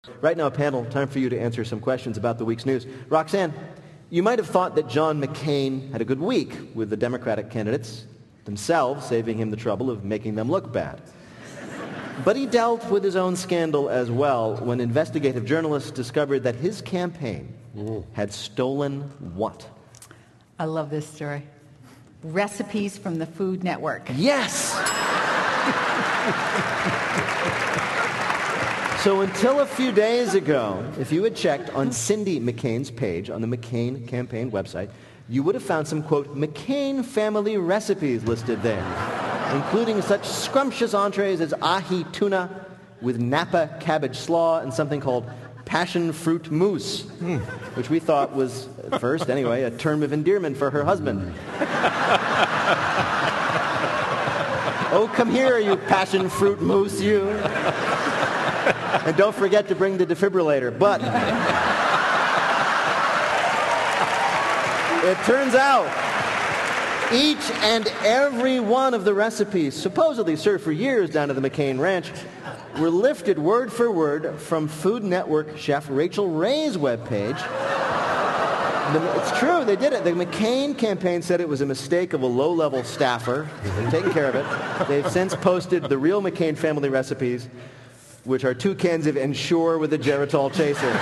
Right now, panel, time for you to answer some questions about the week's news. Roxanne, you might have thought that John McCain had a good week with the Democratic candidates themselves saving him the trouble of making them look bad. But he dealt with his own scandal as well when investigative journalists discovered that his campaign had stolen what? I love this story. Recipes from the Food Network. Yes! So until a few days ago, if you had checked on Cindy McCain's page on the McCain campaign website, you would have found some, quote, McCain family recipes listed there, including such scrumptious entrees as ahi tuna with Napa cabbage slaw and something called passion fruit mousse, which we thought was, at first anyway, a term of endearment for her husband. Oh, come here, you passion fruit mousse, you. And don't forget to bring the defibrillator. But it turns out each and every one of the recipes, supposedly served for years down at the McCain Ranch, were lifted word for word from Food Network chef Rachel Ray's webpage. It's true, they did it. The McCain campaign said it was a mistake of a low-level staffer taking care of it. They've since posted the real McCain family recipes, which are 2 cans of Ensure with a Geritol chaser.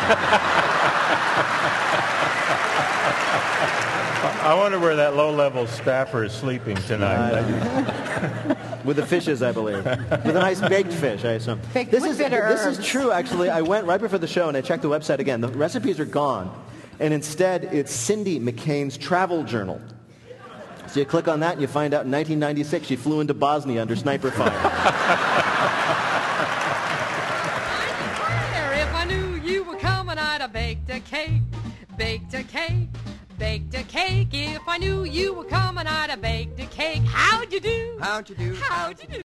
I wonder where that low-level staffer is sleeping tonight. With the fishes, I believe. With a nice baked fish, I assume. This is true, actually. I went right before the show and I checked the website again. The recipes are gone. And instead, it's Cindy McCain's travel journal. So you click on that and you find out in 1996 she flew into Bosnia under sniper fire. If I knew you were coming, I'd have baked a cake, baked a cake, baked a cake. If I knew you were coming, I'd have baked a cake. How'd you do? How'd you do? How'd you do?